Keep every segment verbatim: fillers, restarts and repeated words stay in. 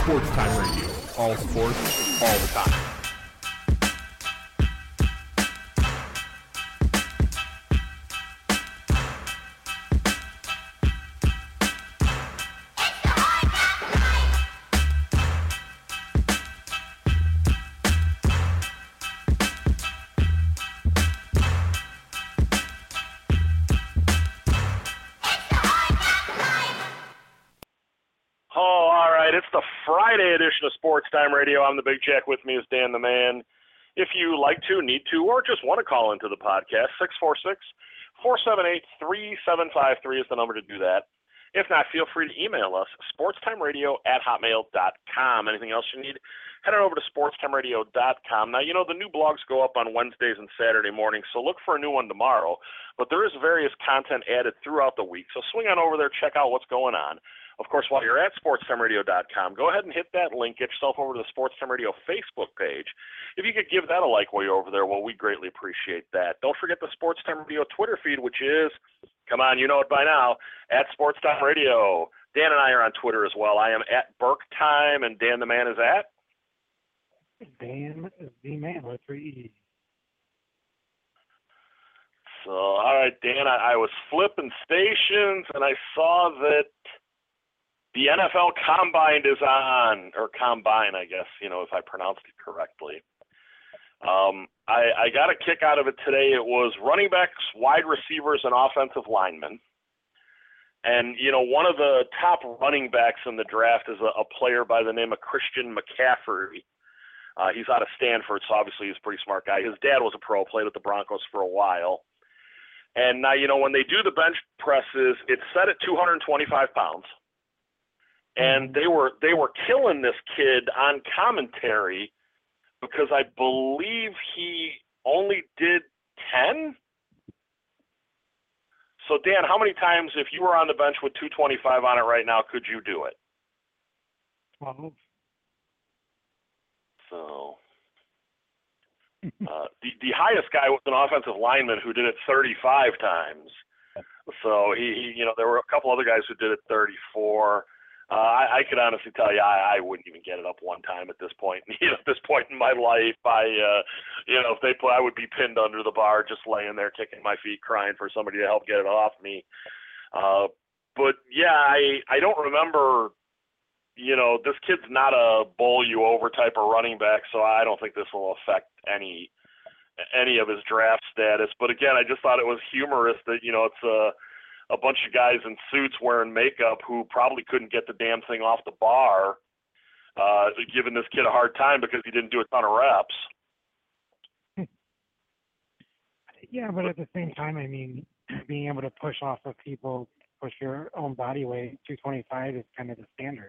Sports Time Radio. All sports, all the time. Friday edition of Sports Time Radio. I'm the Big Jack. With me is Dan the Man. If you like to, need to, or just want to call into the podcast, six four six, four seven eight, three seven five three is the number to do that. If not, feel free to email us, sportstimeradio at hotmail dot com. Anything else you need, head on over to sportstimeradio dot com. Now, you know, the new blogs go up on Wednesdays and Saturday mornings, so look for a new one tomorrow. But there is various content added throughout the week, so swing on over there, check out what's going on. Of course, while you're at sportstimeradio dot com, go ahead and hit that link. Get yourself over to the Sports Time Radio Facebook page. If you could give that a like while you're over there, well, we greatly appreciate that. Don't forget the Sports Time Radio Twitter feed, which is, come on, you know it by now, at Sports Time Radio. Dan and I are on Twitter as well. I am at Burke Time, and Dan the Man is at? Dan the Man with three E's. So, all right, Dan, I, I was flipping stations, and I saw that the N F L Combine is on, or Combine, I guess, you know, if I pronounced it correctly. Um, I, I got a kick out of it today. It was running backs, wide receivers, and offensive linemen. And, you know, one of the top running backs in the draft is a, a player by the name of Christian McCaffrey. Uh, he's out of Stanford, so obviously he's a pretty smart guy. His dad was a pro, played with the Broncos for a while. And now, you know, when they do the bench presses, it's set at two hundred twenty-five pounds. And they were they were killing this kid on commentary because I believe he only did ten. So, Dan, how many times, if you were on the bench with two twenty-five on it right now, could you do it? twelve. So, uh, the, the highest guy was an offensive lineman who did it thirty-five times. So, he, he you know, there were a couple other guys who did it thirty-four. Uh, I, I could honestly tell you, I, I wouldn't even get it up one time at this point. You know, at this point in my life, I, uh, you know, if they put, I would be pinned under the bar, just laying there, kicking my feet, crying for somebody to help get it off me. Uh, but yeah, I, I don't remember. You know, this kid's not a bowl you over type of running back, so I don't think this will affect any, any of his draft status. But again, I just thought it was humorous that, you know, it's a. a bunch of guys in suits wearing makeup who probably couldn't get the damn thing off the bar, uh, giving this kid a hard time because he didn't do a ton of reps. Yeah, but at the same time, I mean, being able to push off of people, push your own body weight, two twenty-five is kind of the standard.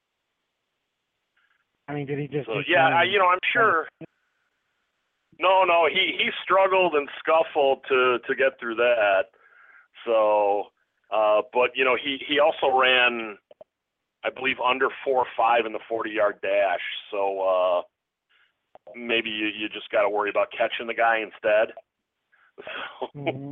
I mean, did he just... So, yeah, I, you know, I'm sure... No, no, he, he struggled and scuffled to, to get through that. So, uh, but, you know, he, he also ran, I believe, under four five in the forty-yard dash. So uh, maybe you, you just got to worry about catching the guy instead. So, mm-hmm.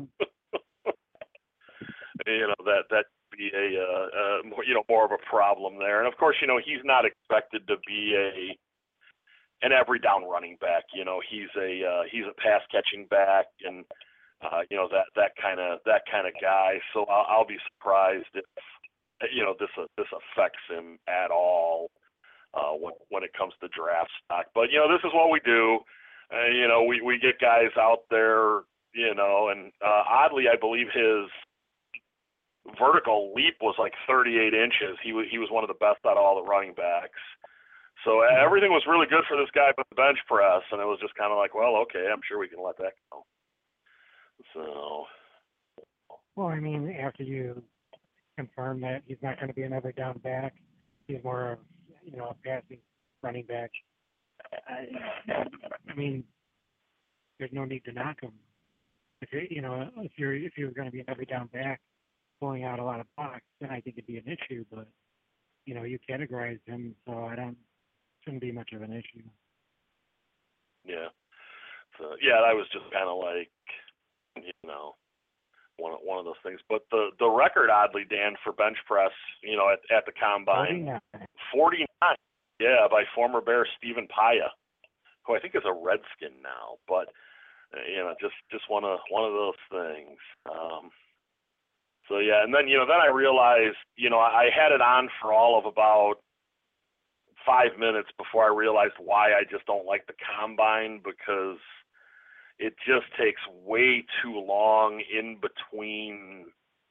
you know, that that be a, uh, uh, more, you know, more of a problem there. And, of course, you know, he's not expected to be a an every down running back. You know, he's a uh, he's a pass catching back and, Uh, you know, that that kind of that kind of guy. So I'll, I'll be surprised if you know this uh, this affects him at all uh, when when it comes to draft stock. But you know, this is what we do. Uh, you know, we, we get guys out there. You know, and uh, oddly, I believe his vertical leap was like thirty-eight inches. He was he was one of the best out of all the running backs. So uh, everything was really good for this guy but the bench press, and it was just kind of like, well, okay, I'm sure we can let that go. So, well, I mean, after you confirm that he's not going to be another down back, he's more of, you know, a passing running back. I, I mean, there's no need to knock him. If you're, you know, if you're if you're going to be an every down back, pulling out a lot of blocks, then I think it'd be an issue. But you know, you categorize him, so I don't shouldn't be much of an issue. Yeah. So yeah, I was just kind of like, you know, one of, one of those things. But the, the record, oddly, Dan, for bench press, you know, at, at the combine, forty-nine. forty-nine. Yeah, by former Bear Stephen Paya, who I think is a Redskin now. But uh, you know, just just one of one of those things. Um, so yeah, and then you know, then I realized, you know, I had it on for all of about five minutes before I realized why I just don't like the combine, because it just takes way too long in between,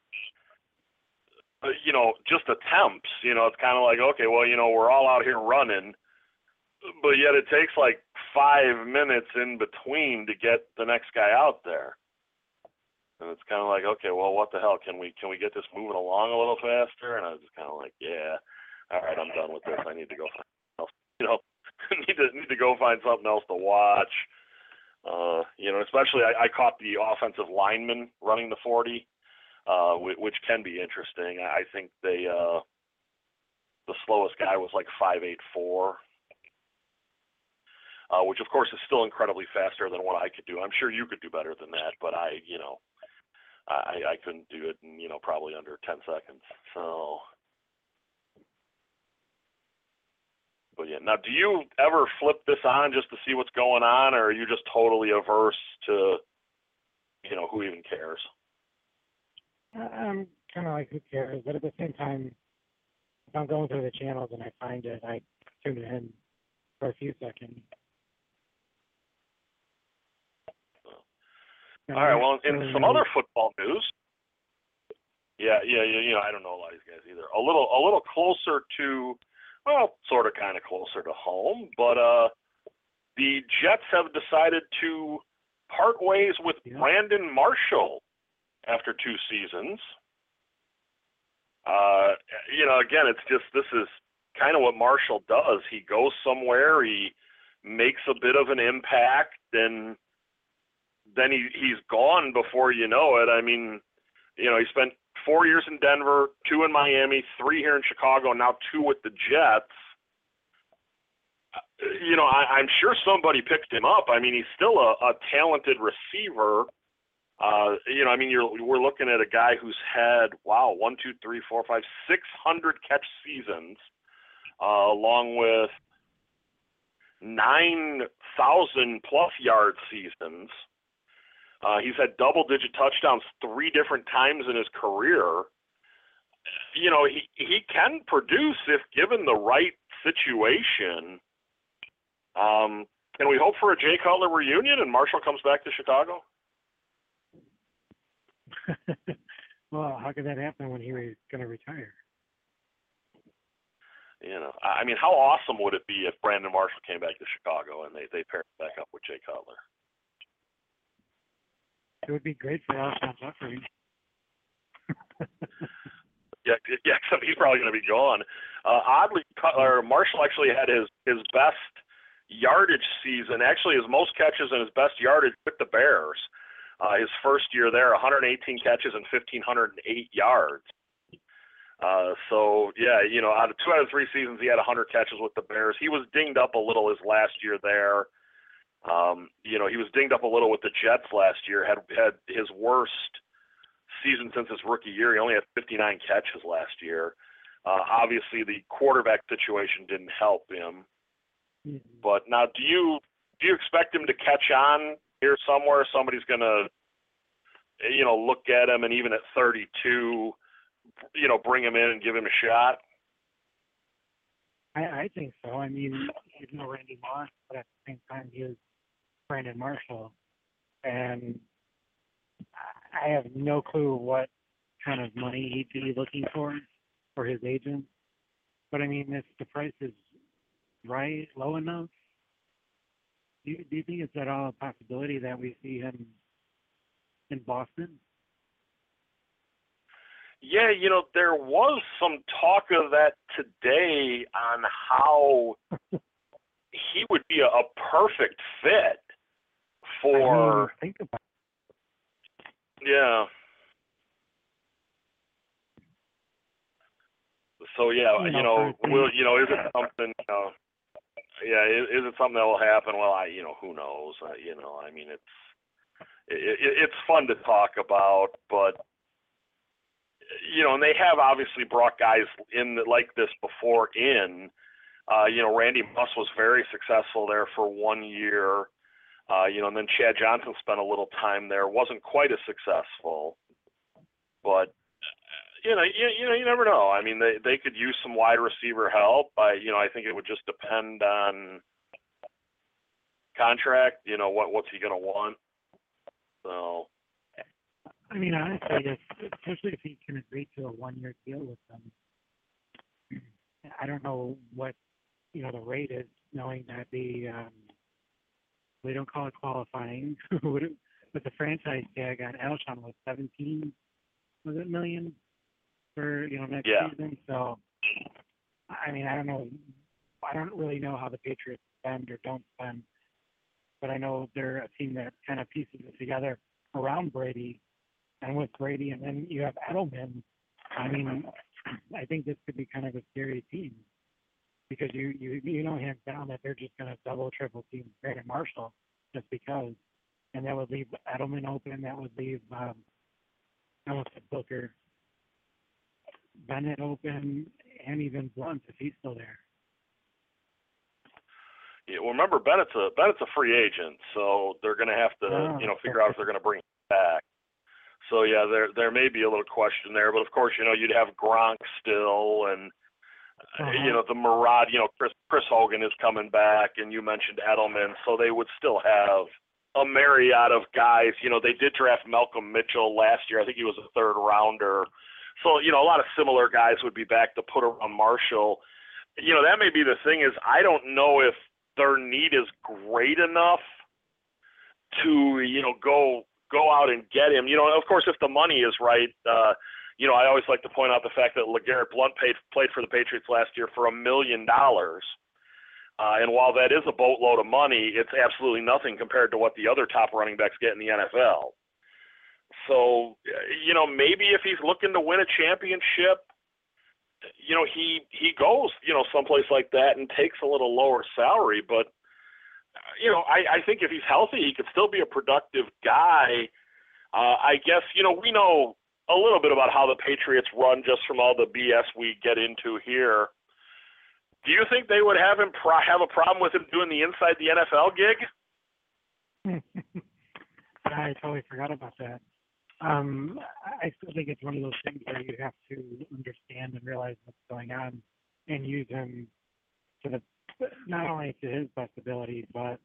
uh, you know, just attempts. You know, it's kind of like, okay, well, you know, we're all out here running, but yet it takes like five minutes in between to get the next guy out there. And it's kind of like, okay, well, what the hell? Can we can we get this moving along a little faster? And I was just kind of like, yeah, all right, I'm done with this. I need to go find something else. You know, need to need to go find something else to watch. Uh, you know, especially I, I caught the offensive lineman running the forty, uh, which, which can be interesting. I think they uh, the slowest guy was like five eight four. Uh, which of course is still incredibly faster than what I could do. I'm sure you could do better than that, but I, you know, I, I couldn't do it in, you know, probably under ten seconds. So, but yeah. Now, do you ever flip this on just to see what's going on, or are you just totally averse to, you know, who even cares? I'm kind of like, who cares? But at the same time, if I'm going through the channels and I find it, I tune it in for a few seconds. All right, well, in some other football news, yeah, yeah, yeah, you know, I don't know a lot of these guys either. A little, a little closer to, well, sort of, kind of closer to home, but uh, the Jets have decided to part ways with yeah. Brandon Marshall after two seasons. Uh, you know, again, it's just, this is kind of what Marshall does. He goes somewhere, he makes a bit of an impact, and then he, he's gone before you know it. I mean, you know, he spent four years in Denver, two in Miami, three here in Chicago, and now two with the Jets. You know, I, I'm sure somebody picked him up. I mean, he's still a, a talented receiver. Uh, you know, I mean, you're we're looking at a guy who's had, wow, one, two, three, four, five, six hundred catch seasons, uh, along with nine thousand plus yard seasons. Uh, he's had double-digit touchdowns three different times in his career. You know, he, he can produce if given the right situation. Um, can we hope for a Jay Cutler reunion and Marshall comes back to Chicago? Well, how could that happen when he was going to retire? You know, I mean, how awesome would it be if Brandon Marshall came back to Chicago and they, they paired back up with Jay Cutler? It would be great for Alshon Jeffrey. yeah, yeah, except he's probably going to be gone. Uh, oddly, Cutler, Marshall actually had his, his best yardage season, actually his most catches and his best yardage with the Bears. Uh, his first year there, one hundred eighteen catches and one thousand five hundred eight yards. Uh, so, yeah, you know, out of two out of three seasons, he had one hundred catches with the Bears. He was dinged up a little his last year there. Um, you know, he was dinged up a little with the Jets last year, had had his worst season since his rookie year. He only had fifty-nine catches last year. Uh, obviously, the quarterback situation didn't help him. Mm-hmm. But now, do you do you expect him to catch on here somewhere? Somebody's going to, you know, look at him and even at thirty-two, you know, bring him in and give him a shot? I, I think so. I mean, he's no Randy Moss, but at the same time, he is Brandon Marshall. And I have no clue what kind of money he'd be looking for for his agent. But, I mean, if the price is right, low enough, do you, do you think it's at all a possibility that we see him in Boston? Yeah, you know, there was some talk of that today on how he would be a, a perfect fit for. I think about it. Yeah. So yeah, you, you know, know will you know, is it something? You know, yeah, is, is it something that will happen? Well, I, you know, who knows? Uh, you know, I mean, it's it, it, it's fun to talk about, but. You know, and they have obviously brought guys in that, like this before in, Uh, you know, Randy Moss was very successful there for one year. Uh, you know, and then Chad Johnson spent a little time there. Wasn't quite as successful, but you know, you, you know, you never know. I mean, they they could use some wide receiver help. I, you know, I think it would just depend on contract. You know, what what's he going to want? So. I mean, honestly, if, especially if he can agree to a one-year deal with them, I don't know what, you know, the rate is, knowing that the, um, they don't call it qualifying, but the franchise tag on Alshon was seventeen, was it million for, you know, next yeah. season? So, I mean, I don't know. I don't really know how the Patriots spend or don't spend, but I know they're a team that kind of pieces it together around Brady and with Brady, and then you have Edelman. I mean, I think this could be kind of a scary team because you you you know hands down that they're just going to double triple team Brandon Marshall just because, and that would leave Edelman open. That would leave um, I almost said Booker, Bennett open, and even Blunt if he's still there. Yeah, well, remember Bennett's a Bennett's a free agent, so they're going to have to oh, you know figure out if they're going to bring him back. So yeah, there there may be a little question there, but of course, you know, you'd have Gronk still, and uh-huh. you know the Murad, you know, Chris Chris Hogan is coming back, and you mentioned Edelman, so they would still have a myriad of guys. You know, they did draft Malcolm Mitchell last year. I think he was a third rounder. So you know, a lot of similar guys would be back to put around Marshall. You know, that may be the thing is I don't know if their need is great enough to you know go. go out and get him. You know, of course, if the money is right, uh, you know, I always like to point out the fact that LeGarrette Blount paid, played for the Patriots last year for a million dollars. Uh, and while that is a boatload of money, it's absolutely nothing compared to what the other top running backs get in the N F L. So, you know, maybe if he's looking to win a championship, you know, he, he goes, you know, someplace like that and takes a little lower salary, but you know, I, I think if he's healthy, he could still be a productive guy. Uh, I guess, you know, we know a little bit about how the Patriots run just from all the B S we get into here. Do you think they would have him pro- have a problem with him doing the inside the N F L gig? I totally forgot about that. Um, I still think it's one of those things where you have to understand and realize what's going on and use him to the not only to his best ability, but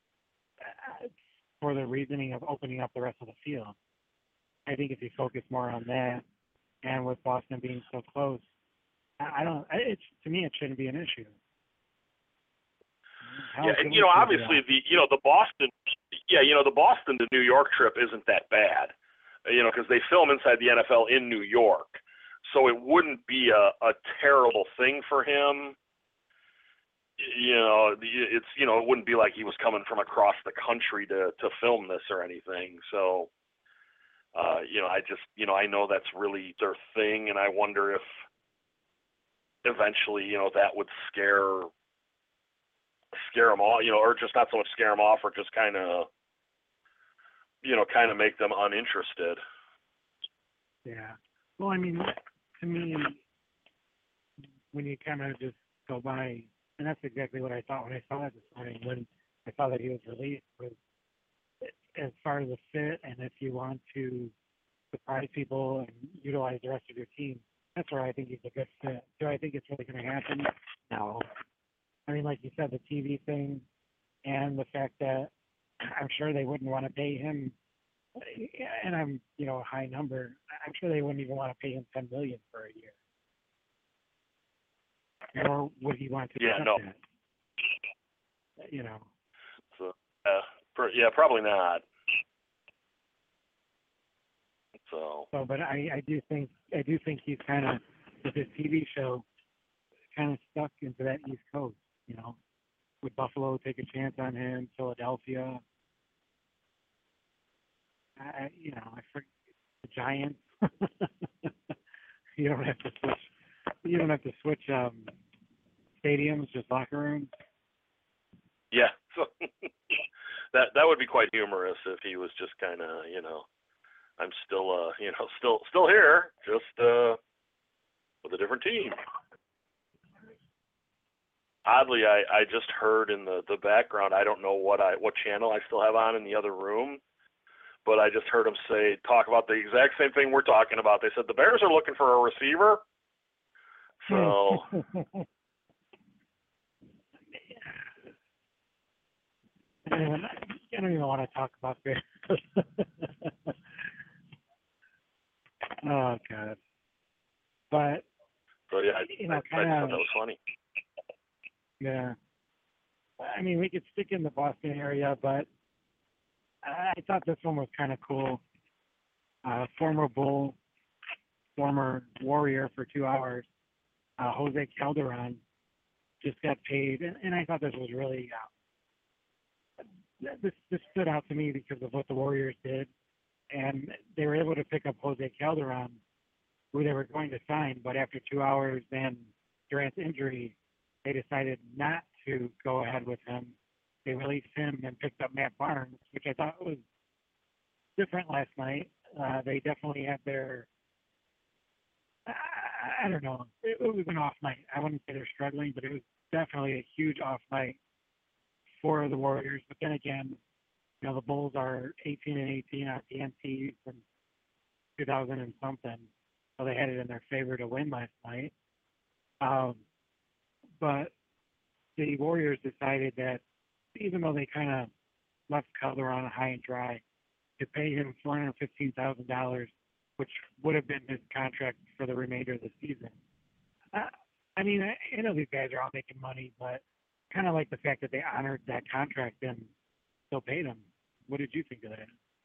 for the reasoning of opening up the rest of the field. I think if you focus more on that, and with Boston being so close, I don't. It's to me, it shouldn't be an issue. How yeah, and you know, obviously the you know the Boston, yeah, you know the Boston to New York trip isn't that bad, you know, because they film inside the N F L in New York, so it wouldn't be a, a terrible thing for him. You know, it's, you know, it wouldn't be like he was coming from across the country to, to film this or anything. So, uh, you know, I just, you know, I know that's really their thing. And I wonder if eventually, you know, that would scare, scare them off, you know, or just not so much scare them off or just kind of, you know, kind of make them uninterested. Yeah. Well, I mean, to me, when you kind of just go by, and that's exactly what I thought when I saw it this morning, when I saw that he was released, was as far as the fit and if you want to surprise people and utilize the rest of your team, that's where I think he's a good fit. Do I think it's really going to happen? No. I mean, like you said, the T V thing and the fact that I'm sure they wouldn't want to pay him, and I'm, you know, a high number, I'm sure they wouldn't even want to pay him ten million dollars for a year. Or would he want to? Yeah, no. That? You know. So, uh, for, yeah, probably not. So. So, but I, I do think I do think he's kind of with his T V show, kind of stuck into that East Coast. You know, would Buffalo take a chance on him? Philadelphia. I, you know, I forget the Giants. You don't have to switch. You don't have to switch um, stadiums, just locker rooms. Yeah, so that that would be quite humorous if he was just kind of, you know, I'm still, uh, you know, still still here, just uh, with a different team. oddly, I, I just heard in the, the background, I don't know what I what channel I still have on in the other room, but I just heard them say, talk about the exact same thing we're talking about. They said the Bears are looking for a receiver. So, I don't even want to talk about this. Oh, God. But, so yeah, I, you know, I, I kind thought of, that was funny. yeah. I mean, we could stick in the Boston area, but I thought this one was kind of cool. Uh, former Bull, former Warrior for two hours, uh, Jose Calderon, just got paid, and, and I thought this was really uh, this this stood out to me because of what the Warriors did, and they were able to pick up Jose Calderon, who they were going to sign, but after two hours and Durant's injury, they decided not to go ahead with him. They released him and picked up Matt Barnes, which I thought was different last night. Uh, they definitely had their I, I don't know. It, it was an off night. I wouldn't say they're struggling, but it was definitely a huge off night for the Warriors. But then again, you know, the Bulls are eighteen and eighteen on T N T from two thousand and something, so they had it in their favor to win last night. Um, but the Warriors decided that even though they kind of left Calderon high and dry, to pay him four hundred fifteen thousand dollars, which would have been his contract for the remainder of the season. Uh, I mean, I, I know these guys are all making money, but kind of like the fact that they honored that contract and still paid him. What did you think of that?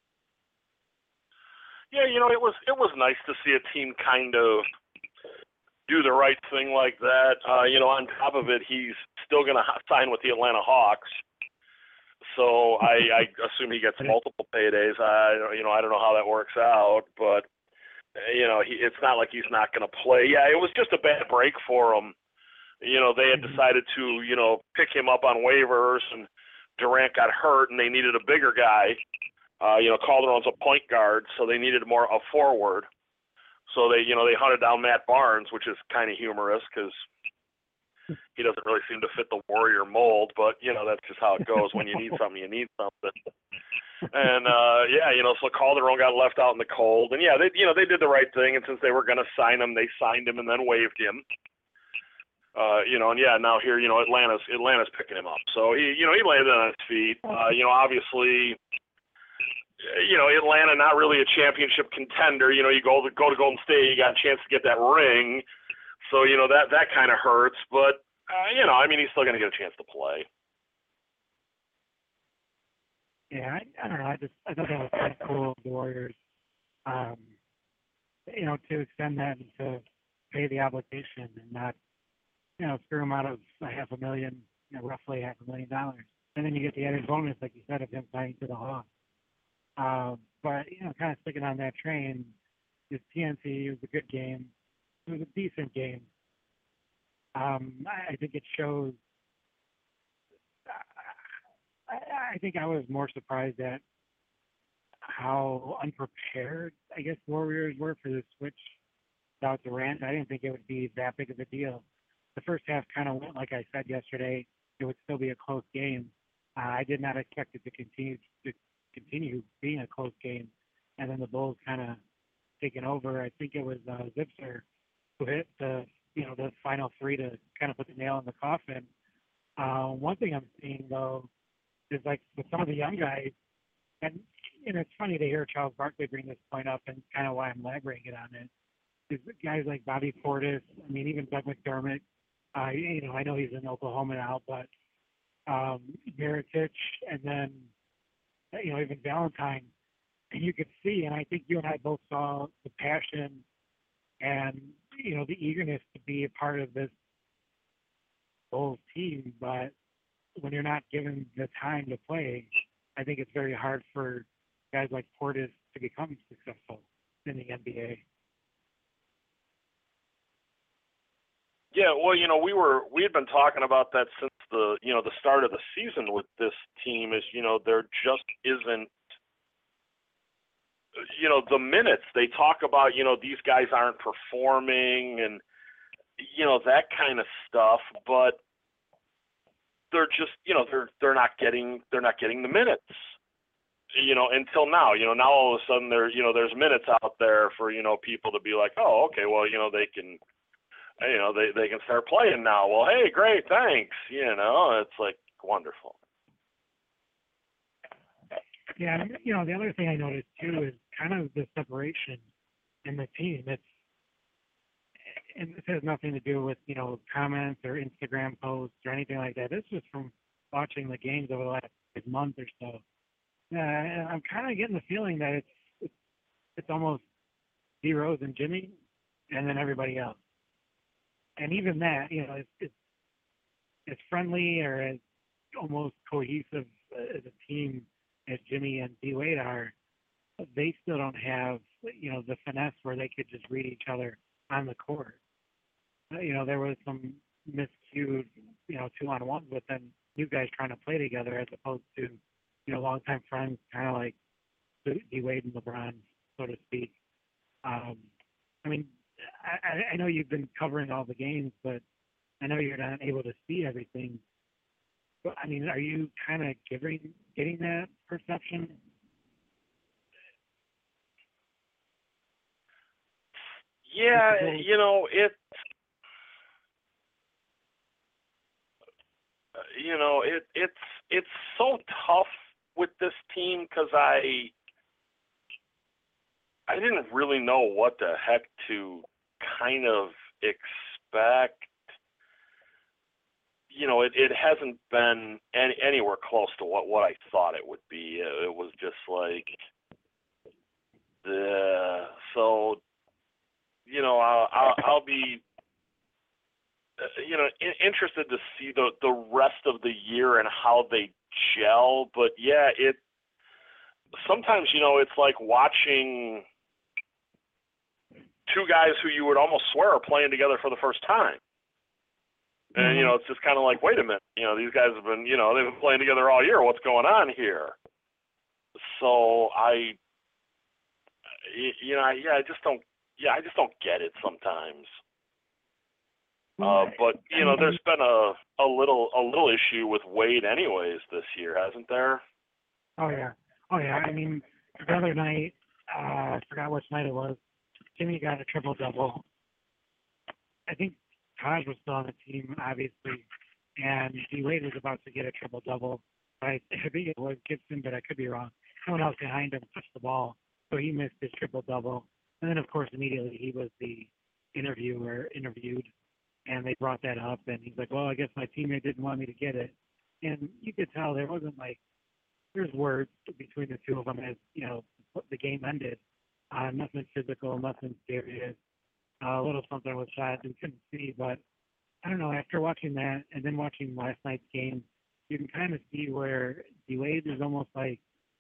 Yeah, you know, it was it was nice to see a team kind of do the right thing like that. Uh, you know, on top of it, he's still going to sign with the Atlanta Hawks. So I, I assume he gets multiple paydays. I, you know, I don't know how that works out, but you know, he, it's not like he's not going to play. Yeah, it was just a bad break for him. You know, they had decided to, you know, pick him up on waivers, and Durant got hurt, and they needed a bigger guy. Uh, you know, Calderon's a point guard, so they needed more a forward. So they, you know, they hunted down Matt Barnes, which is kind of humorous because he doesn't really seem to fit the Warrior mold, but, you know, that's just how it goes. When you need something, you need something. And, uh, yeah, you know, so Calderon got left out in the cold. And, yeah, they, you know, they did the right thing. And since they were going to sign him, they signed him and then waived him. Uh, you know, and, yeah, now here, you know, Atlanta's Atlanta's picking him up. So, he, you know, he landed on his feet. Uh, you know, obviously, you know, Atlanta not really a championship contender. You know, you go to, go to Golden State, you got a chance to get that ring. So, you know, that, that kind of hurts. But, uh, you know, I mean, he's still going to get a chance to play. Yeah, I, I don't know. I just I thought that was kind of cool of the Warriors, um, you know, to extend that and to pay the obligation and not, you know, screw him out of a half a million, you know, roughly half a million dollars. And then you get the added bonus, like you said, of him signing to the Hawks. Uh, but, you know, kind of sticking on that train, this T N T was a good game. It was a decent game. Um, I, I think it shows. I, I think I was more surprised at how unprepared, I guess, Warriors were for the switch without Durant. I didn't think it would be that big of a deal. The first half kind of went, like I said yesterday, it would still be a close game. Uh, I did not expect it to continue to continue being a close game, and then the Bulls kind of taking over. I think it was uh, Zipser who hit the you know the final three to kind of put the nail in the coffin. Uh, one thing I'm seeing though is like with some of the young guys, and you know it's funny to hear Charles Barkley bring this point up, and kind of why I'm elaborating on it is guys like Bobby Portis. I mean, even Doug McDermott. Uh, you know, I know he's in Oklahoma now, but um, Mirotic, and then you know even Valentine. And you could see, and I think you and I both saw the passion and you know the eagerness to be a part of this Bulls team. But when you're not given the time to play, I think it's very hard for guys like Portis to become successful in the N B A. Yeah, well, you know, we were we had been talking about that since the you know the start of the season with this team. Is you know there just isn't you know the minutes they talk about. You know these guys aren't performing and you know that kind of stuff. But they're just, you know, they're they're not getting they're not getting the minutes, you know, until now. You know, now all of a sudden there, you know, there's minutes out there for, you know, people to be like, oh, okay, well, you know, they can, you know, they they can start playing now. Well, hey, great, thanks. You know, it's like wonderful. Yeah, and, you know, the other thing I noticed too is kind of the separation in the team. It's and this has nothing to do with, you know, comments or Instagram posts or anything like that. This is from watching the games over the last month or so. Uh, I'm kind of getting the feeling that it's, it's it's almost D Rose and Jimmy, and then everybody else. And even that, you know, it's it's, it's friendly or as almost cohesive as a team as Jimmy and D Wade are. They still don't have, you know, the finesse where they could just read each other on the court. You know, there was some miscued, you know, two-on-ones with them, you guys trying to play together as opposed to, you know, longtime friends, kind of like D Wade and LeBron, so to speak. Um, I mean, I, I know you've been covering all the games, but I know you're not able to see everything. But I mean, are you kind of getting getting that perception? Yeah, you know, it. You know, it it's it's so tough with this team because I I didn't really know what the heck to kind of expect. You know, it, it hasn't been any, anywhere close to what, what I thought it would be. It, it was just like, the so, you know, I'll, I'll, I'll be, uh, you know, in, interested to see the, the rest of the year and how they gel. But, yeah, it sometimes, you know, it's like watching two guys who you would almost swear are playing together for the first time. And, you know, it's just kind of like, wait a minute, you know, these guys have been, you know, they've been playing together all year. What's going on here? So I, you know, yeah, I just don't, yeah, I just don't get it sometimes. Uh, but, you know, there's been a, a little, a little issue with Wade anyways this year, hasn't there? Oh, yeah. Oh, yeah. I mean, the other night, uh, I forgot which night it was, Jimmy got a triple-double. I think Taj was still on the team, obviously, and D Wade was about to get a triple-double. I, I think it was Gibson, but I could be wrong. Someone else behind him touched the ball, so he missed his triple-double. And then, of course, immediately he was the interviewer, interviewed, and they brought that up, and he's like, well, I guess my teammate didn't want me to get it. And you could tell there wasn't, like, there's words between the two of them as, you know, the game ended. Uh, nothing physical, nothing serious. Uh, a little something was shot we couldn't see, but I don't know. After watching that and then watching last night's game, you can kind of see where D Wade is almost like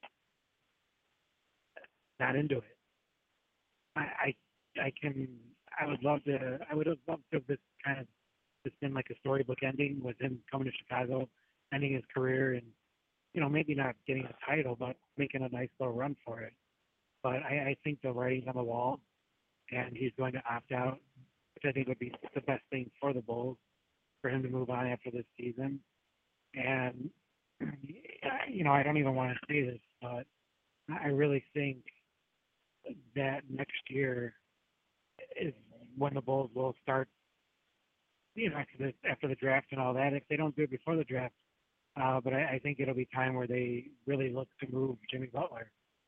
not into it. I, I, I can. I would love to. I would have loved to have this kind of this been like a storybook ending with him coming to Chicago, ending his career, and you know maybe not getting a title, but making a nice little run for it. But I, I think the writing's on the wall, and he's going to opt out, which I think would be the best thing for the Bulls, for him to move on after this season. And, you know, I don't even want to say this, but I really think that next year is when the Bulls will start, you know, after the, after the draft and all that, if they don't do it before the draft. Uh, but I, I think it'll be time where they really look to move Jimmy Butler.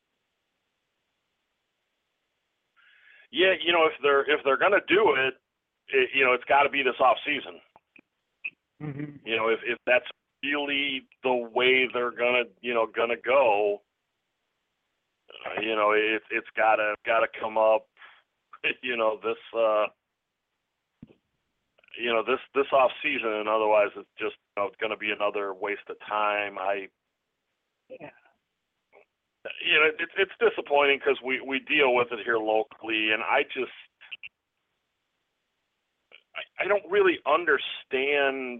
Yeah, you know, if they're if they're gonna do it, it you know, it's got to be this off season. Mm-hmm. You know, if if that's really the way they're gonna you know gonna go, uh, you know, it it's gotta gotta come up. You know, this uh, you know this this off season, and otherwise it's just you know, going to be another waste of time. I. Yeah. You know, it's it's disappointing because we, we deal with it here locally, and I just I, I don't really understand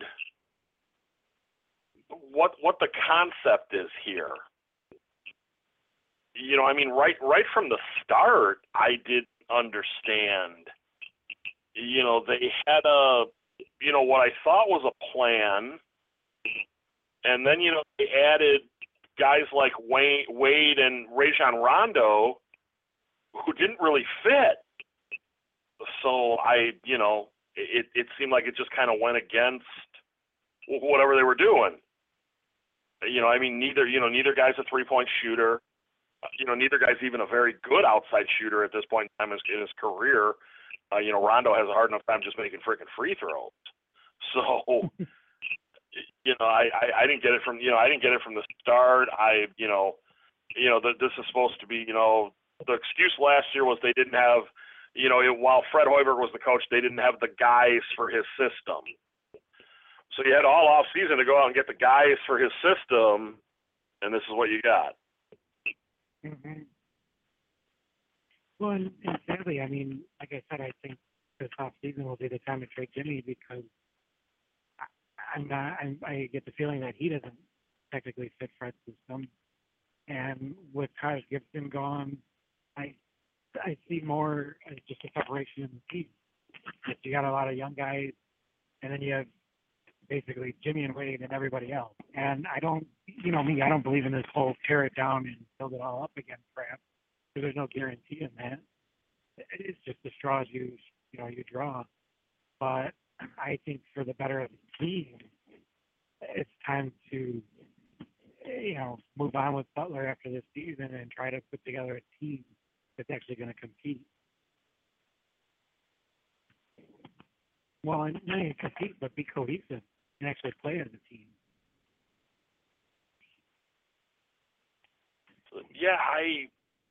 what what the concept is here. You know, I mean, right right from the start, I didn't understand. You know, they had a you know what I thought was a plan And then, you know, they added guys like Wade, Wade and Rajon Rondo who didn't really fit. So I, you know, it, it seemed like it just kind of went against whatever they were doing. You know, I mean, neither, you know, neither guy's a three-point shooter. You know, neither guy's even a very good outside shooter at this point in time in his, in his career. Uh, you know, Rondo has a hard enough time just making freaking free throws. So, you know, I, I, I didn't get it from, you know, I didn't get it from the start. I, you know, you know, the, this is supposed to be, you know, the excuse last year was they didn't have, you know, it, while Fred Hoiberg was the coach, they didn't have the guys for his system. So you had all off season to go out and get the guys for his system, and this is what you got. Mm-hmm. Well, and, and sadly, I mean, like I said, I think this off season will be the time to trade Jimmy because I, I'm not. I'm, I get the feeling that he doesn't technically fit Fred's system, and with Taj Gibson gone, I I see more as just a separation in the team. If you got a lot of young guys, and then you have basically Jimmy and Wade and everybody else. And I don't, you know me, I don't believe in this whole tear it down and build it all up again crap. Because there's no guarantee in that. It's just the straws you, you know, you draw. But I think for the better of the team, it's time to, you know, move on with Butler after this season and try to put together a team that's actually going to compete. Well, and not even compete, but be cohesive and actually play as a team. Yeah, I,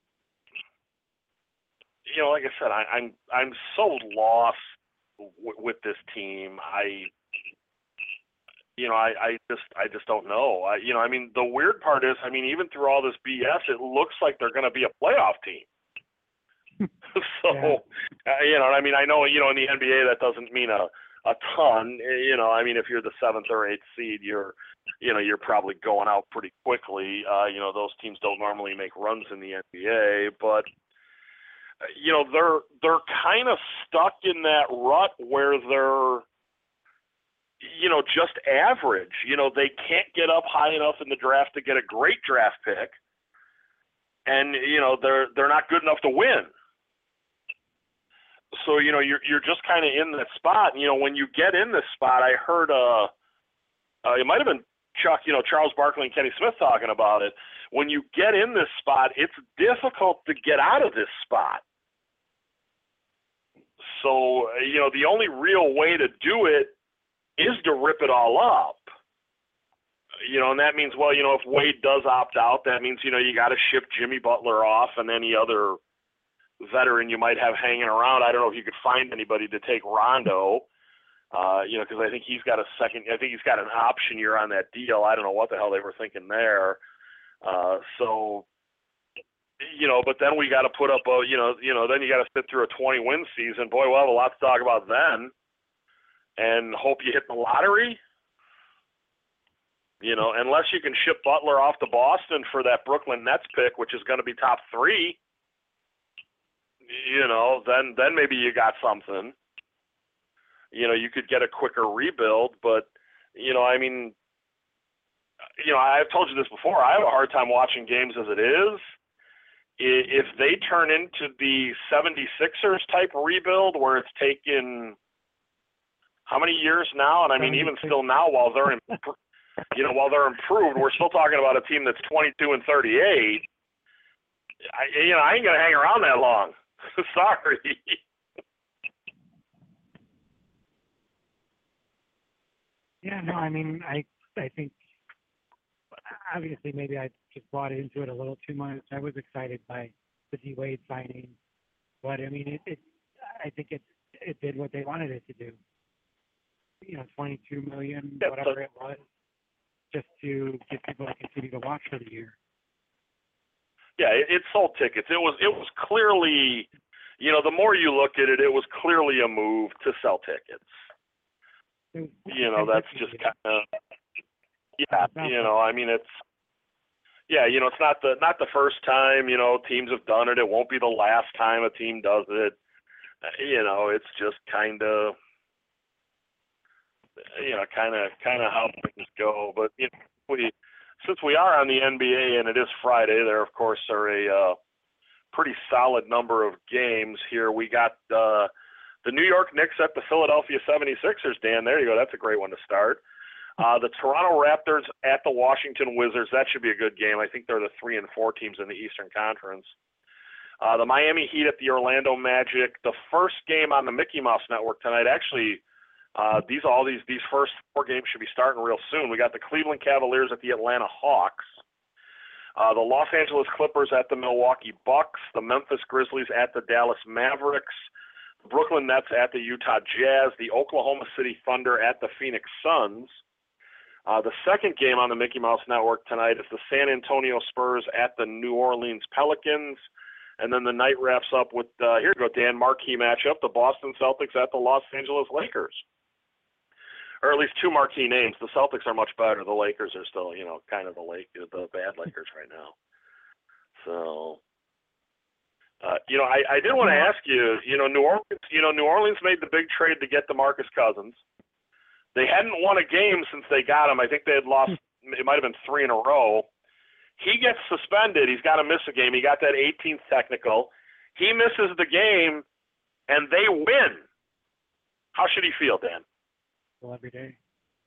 you know, like I said, I, I'm I'm so lost w- with this team. I, you know, I, I just I just don't know. I, you know, I mean, the weird part is, I mean, even through all this B S, it looks like they're going to be a playoff team. so, Yeah. uh, you know, I mean, I know, you know, in the N B A that doesn't mean a a ton. You know, I mean, if you're the seventh or eighth seed, you're, you know, you're probably going out pretty quickly. Uh, you know, those teams don't normally make runs in the N B A, but you know, they're they're kind of stuck in that rut where they're, you know, just average. You know, they can't get up high enough in the draft to get a great draft pick, and you know, they're they're not good enough to win. So, you know, you're you're just kind of in that spot. And, you know, when you get in this spot, I heard uh, uh, it might have been Chuck, you know, Charles Barkley and Kenny Smith talking about it. When you get in this spot, it's difficult to get out of this spot. So, you know, the only real way to do it is to rip it all up. You know, and that means, well, you know, if Wade does opt out, that means, you know, you got to ship Jimmy Butler off and any other veteran you might have hanging around. I don't know if you could find anybody to take Rondo, uh, you know, because I think he's got a second, I think he's got an option year on that deal. I don't know what the hell they were thinking there. Uh, so, you know, but then we got to put up a, you know, you know, then you got to sit through a twenty win season. Boy, we'll have a lot to talk about then, and hope you hit the lottery. You know, unless you can ship Butler off to Boston for that Brooklyn Nets pick, which is going to be top three. You know, then then maybe you got something. You know, you could get a quicker rebuild, but, you know, I mean, you know, I've told you this before, I have a hard time watching games as it is. If they turn into the seventy-sixers type rebuild where it's taken how many years now? And I mean, even still now, while they're in, you know, while they're improved, we're still talking about a team that's twenty-two and thirty-eight. I, you know, I ain't gonna hang around that long. Sorry. Yeah, no, I mean, I I think obviously maybe I just bought into it a little too much. I was excited by the D Wade signing, but I mean, it, it I think it it did what they wanted it to do. You know, twenty-two million, Yeah, whatever but, it was, just to get people to continue to watch for the year. Yeah, it, it sold tickets. It was it was clearly, you know, the more you look at it, it was clearly a move to sell tickets. Was, you know, that's just kind of, yeah, you know, I mean, it's, yeah, you know, it's not the not the first time, you know, teams have done it. It won't be the last time a team does it. You know, it's just kind of, you know, kind of kind of how things go. But, you know, we since we are on the N B A and it is Friday, there of course are a uh, pretty solid number of games here. We got uh, the New York Knicks at the Philadelphia seventy-sixers. Dan, there you go. That's a great one to start. Uh, the Toronto Raptors at the Washington Wizards. That should be a good game. I think they're the three and four teams in the Eastern Conference. Uh, the Miami Heat at the Orlando Magic. The first game on the Mickey Mouse Network tonight. Actually, uh, these all these these first four games should be starting real soon. We got the Cleveland Cavaliers at the Atlanta Hawks. Uh, the Los Angeles Clippers at the Milwaukee Bucks. The Memphis Grizzlies at the Dallas Mavericks. The Brooklyn Nets at the Utah Jazz. The Oklahoma City Thunder at the Phoenix Suns. Uh, the second game on the Mickey Mouse Network tonight is the San Antonio Spurs at the New Orleans Pelicans. And then the night wraps up with, uh, here you go, Dan, marquee matchup, the Boston Celtics at the Los Angeles Lakers. Or at least two marquee names. The Celtics are much better. The Lakers are still, you know, kind of the Lake, the bad Lakers right now. So, uh, you know, I, I did want to ask you, you know, New Orleans, you know, New Orleans made the big trade to get DeMarcus Cousins. They hadn't won a game since they got him. I think they had lost, it might have been three in a row. He gets suspended. He's got to miss a game. He got that eighteenth technical. He misses the game, and they win. How should he feel, Dan? Well, every day.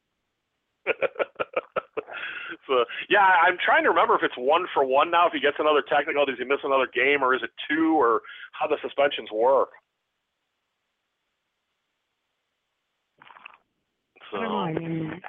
So, yeah, I'm trying to remember if it's one for one now. If he gets another technical, does he miss another game, or is it two, or how the suspensions work? So. I don't know. I mean,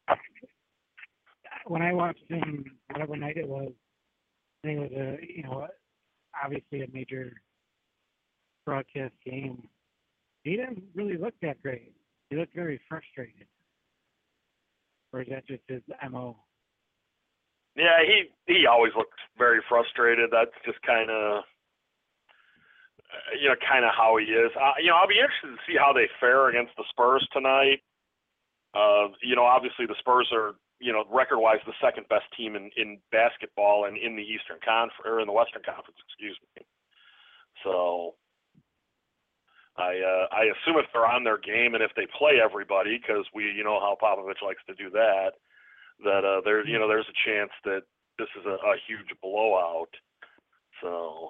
when I watched him, whatever night it was, I think it was a, you know, obviously a major broadcast game. He didn't really look that great. He looked very frustrated. Or is that just his M O? Yeah, he he always looks very frustrated. That's just kind of, you know, kind of how he is. Uh, you know, I'll be interested to see how they fare against the Spurs tonight. Uh, you know, obviously the Spurs are, you know, record-wise the second best team in, in basketball and in the Eastern Conference or in the Western Conference, excuse me. So I uh, I assume if they're on their game and if they play everybody, because we, you know, how Popovich likes to do that, that uh, there, you know, there's a chance that this is a, a huge blowout. So.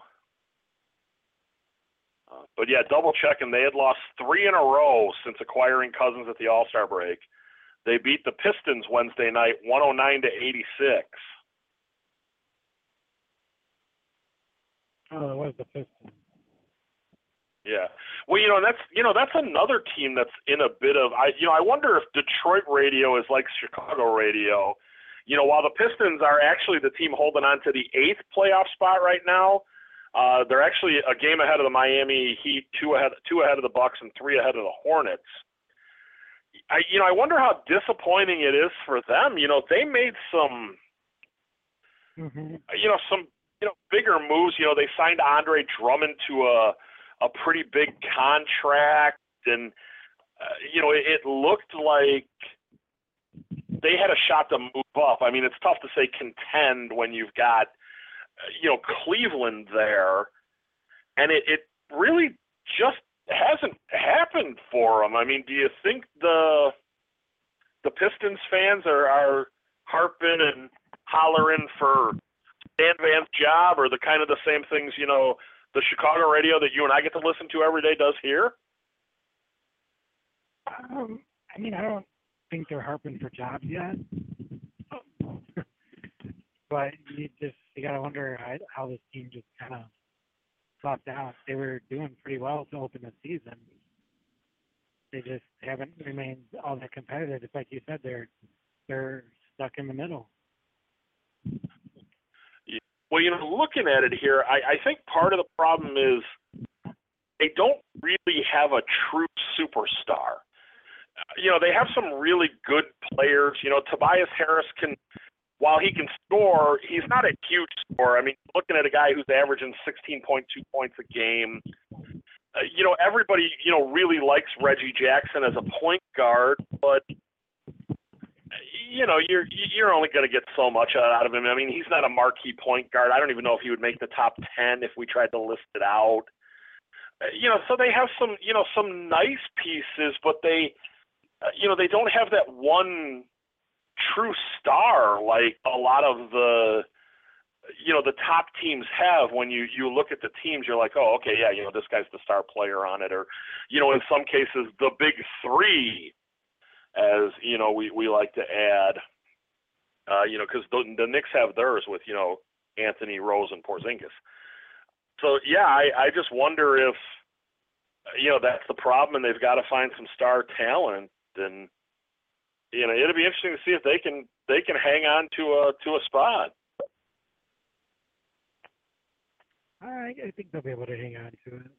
Uh, but yeah, double checking. They had lost three in a row since acquiring Cousins at the All-Star break. They beat the Pistons Wednesday night, one oh nine to eighty-six. Oh, it was the Pistons. Yeah. Well, you know, that's you know that's another team that's in a bit of I you know I wonder if Detroit radio is like Chicago radio. You know, while the Pistons are actually the team holding on to the eighth playoff spot right now. Uh, they're actually a game ahead of the Miami Heat, two ahead, two ahead of the Bucks, and three ahead of the Hornets. I, you know, I wonder how disappointing it is for them. You know, they made some, mm-hmm. you know, some, you know, bigger moves. You know, they signed Andre Drummond to a a pretty big contract, and uh, you know, it, it looked like they had a shot to move up. I mean, it's tough to say contend when you've got, you know, Cleveland there, and it, it really just hasn't happened for them. I mean, do you think the the Pistons fans are, are harping and hollering for Stan Van's job, or the kind of the same things, you know, the Chicago radio that you and I get to listen to every day does here? Um, I mean, I don't think they're harping for jobs yet. But you just you gotta wonder how, how this team just kind of flopped out. They were doing pretty well to open the season. They just haven't remained all that competitive. It's like you said, they're they're stuck in the middle. Well, you know, looking at it here, I, I think part of the problem is they don't really have a true superstar. You know, they have some really good players. You know, Tobias Harris can. While he can score, he's not a huge scorer. I mean, looking at a guy who's averaging sixteen point two points a game, uh, you know, everybody, you know, really likes Reggie Jackson as a point guard, but, you know, you're you're only going to get so much out of him. I mean, he's not a marquee point guard. I don't even know if he would make the top ten if we tried to list it out. Uh, you know, so they have some, you know, some nice pieces, but they, uh, you know, they don't have that one true star like a lot of the, you know, the top teams have. When you, you look at the teams, you're like, oh, okay, yeah, you know, this guy's the star player on it. Or, you know, in some cases, the big three, as, you know, we, we like to add, uh, you know, because the, the Knicks have theirs with, you know, Anthony, Rose, and Porzingis. So, yeah, I, I just wonder if, you know, that's the problem, and they've got to find some star talent. And, you know, it'll be interesting to see if they can they can hang on to a to a spot. I, I think they'll be able to hang on to it.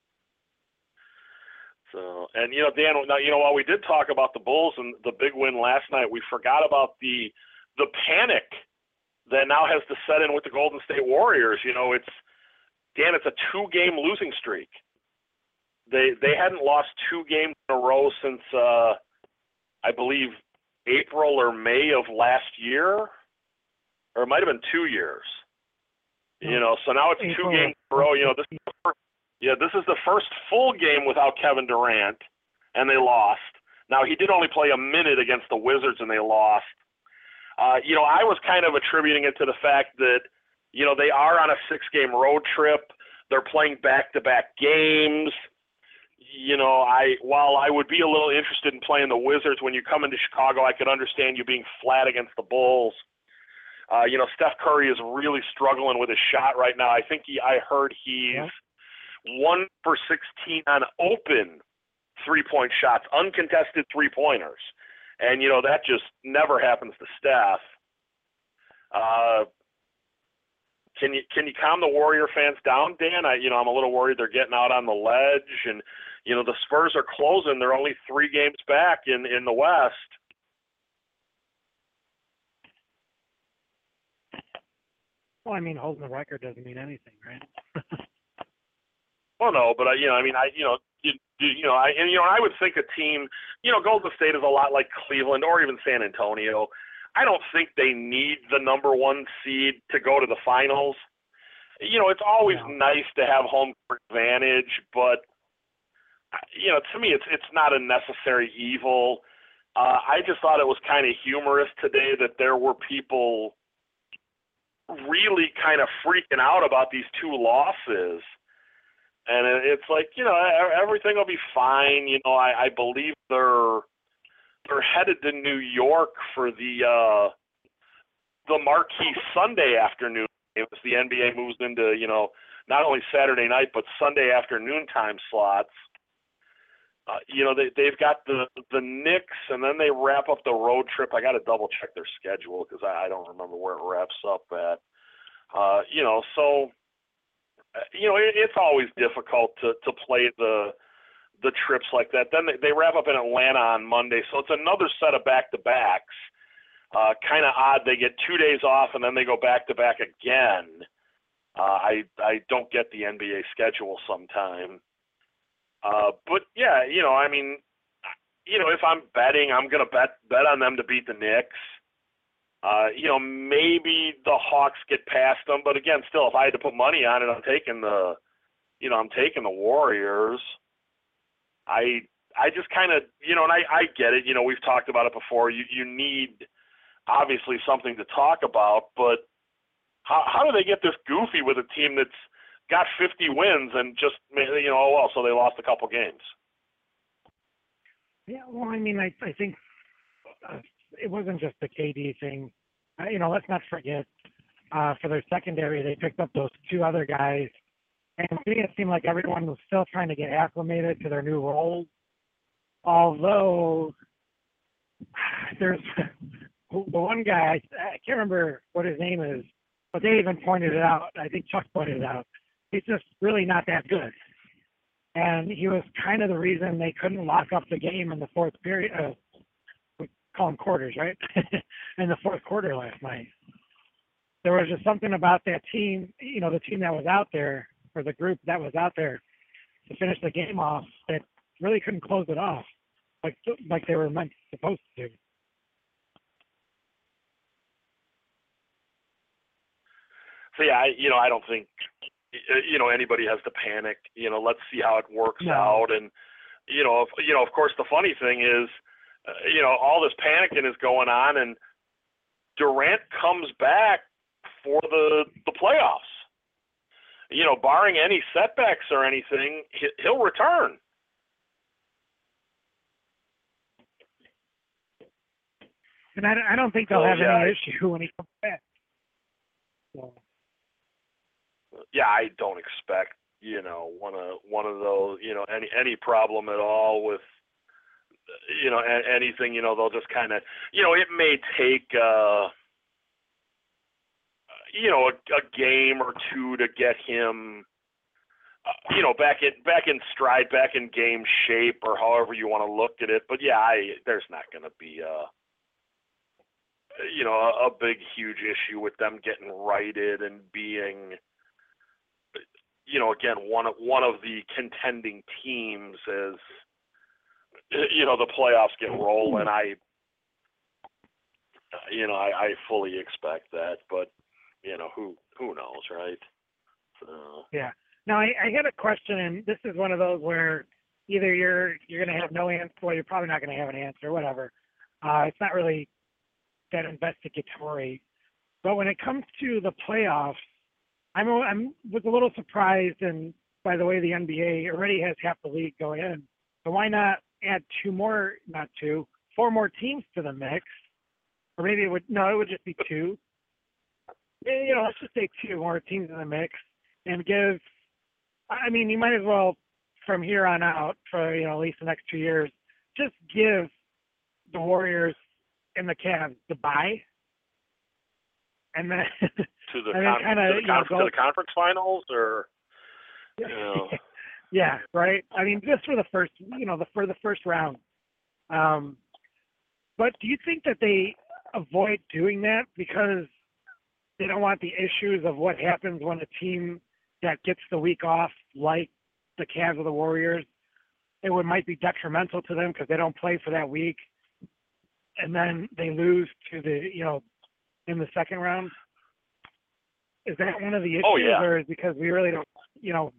So, and you know, Dan, now, you know, while we did talk about the Bulls and the big win last night, we forgot about the the panic that now has to set in with the Golden State Warriors. You know, it's Dan, it's a two-game losing streak. They they hadn't lost two games in a row since uh, I believe April or May of last year, or it might have been two years. You know, so now it's April. two games in a row. You know, this is the first, yeah, this is the first full game without Kevin Durant, and they lost. Now, he did only play a minute against the Wizards, and they lost. Uh, you know, I was kind of attributing it to the fact that, you know, they are on a six-game road trip. They're playing back-to-back games. You know, I while I would be a little interested in playing the Wizards, when you come into Chicago, I could understand you being flat against the Bulls. Uh, you know, Steph Curry is really struggling with his shot right now. I think he, I heard he's yeah. one for sixteen on open three-point shots, uncontested three-pointers. And, you know, that just never happens to Steph. Uh, can you can you calm the Warrior fans down, Dan? I, you know, I'm a little worried they're getting out on the ledge. And, you know, the Spurs are closing. They're only three games back in, in the West. Well, I mean, holding the record doesn't mean anything, right? Well, no, but, uh, you know, I mean, I, you know, you, you know, I, and, you know, I would think a team, you know, Golden State is a lot like Cleveland or even San Antonio. I don't think they need the number one seed to go to the finals. You know, it's always yeah. nice to have home court advantage, but, you know, to me, it's it's not a necessary evil. Uh, I just thought it was kind of humorous today that there were people really kind of freaking out about these two losses. And it's like, you know, everything will be fine. You know, I, I believe they're they're headed to New York for the uh, the marquee Sunday afternoon. It was the N B A moves into, you know, not only Saturday night but Sunday afternoon time slots. Uh, you know, they they've got the the Knicks, and then they wrap up the road trip. I got to double check their schedule because I, I don't remember where it wraps up at. Uh, you know, so. You know, it, it's always difficult to, to play the the trips like that. Then they, they wrap up in Atlanta on Monday, so it's another set of back-to-backs. Uh, kind of odd. They get two days off, and then they go back-to-back again. Uh, I I don't get the N B A schedule sometime. Uh, but, yeah, you know, I mean, you know, if I'm betting, I'm going to bet bet on them to beat the Knicks. Uh, you know, maybe the Hawks get past them, but again, still, if I had to put money on it, I'm taking the, you know, I'm taking the Warriors. I, I just kind of, you know, and I, I get it. You know, we've talked about it before. You, you need obviously something to talk about, but how, how do they get this goofy with a team that's got fifty wins and just, you know, oh well, so they lost a couple games? Yeah, well, I mean, I, I think. Uh, It wasn't just the K D thing. Uh, you know, let's not forget, uh, for their secondary, they picked up those two other guys. And to me, it seemed like everyone was still trying to get acclimated to their new roles. Although, there's the one guy, I can't remember what his name is, but they even pointed it out. I think Chuck pointed it out. He's just really not that good. And he was kind of the reason they couldn't lock up the game in the fourth period. Uh, call them quarters, right? In the fourth quarter last night. There was just something about that team, you know, the team that was out there, or the group that was out there to finish the game off, that really couldn't close it off like like they were meant supposed to. So yeah, I, you know, I don't think, you know, anybody has to panic. You know, let's see how it works no. out. And you know, if, you know, of course, the funny thing is, Uh, you know, all this panicking is going on, and Durant comes back for the the playoffs. You know, barring any setbacks or anything, he'll return. And I, I don't think they'll so, have yeah, any issue when he comes back. So. Yeah, I don't expect, you know, one of one of those, you know, any any problem at all with, you know, a, anything. You know, they'll just kind of, you know, it may take, uh, you know, a, a game or two to get him, uh, you know, back in back in stride, back in game shape, or however you want to look at it. But yeah, I, there's not going to be a, you know, a, a big huge issue with them getting righted and being, you know, again, one of one of the contending teams as, you know, the playoffs get rolling. I, you know, I, I fully expect that, but, you know, who who knows, right? So. Yeah. Now, I, I had a question, and this is one of those where either you're you're going to have no answer, or you're probably not going to have an answer, whatever. Uh, it's not really that investigatory. But when it comes to the playoffs, I'm I'm was a little surprised, and by the way, the N B A already has half the league going in. So why not add two more, not two, four more teams to the mix? Or maybe it would, no, it would just be two. You know, let's just say two more teams in the mix and give, I mean, you might as well, from here on out, for, you know, at least the next two years, just give the Warriors and the Cavs the bye. And then, to the, and con- then kinda, to, the con- you know, to the conference finals, or, you know. Yeah, right. I mean, just for the first, you know, the for the first round. Um, but do you think that they avoid doing that because they don't want the issues of what happens when a team that gets the week off, like the Cavs or the Warriors, it would might be detrimental to them because they don't play for that week, and then they lose to the, you know, in the second round? Is that one of the issues, oh, yeah. or is it because we really don't, you know?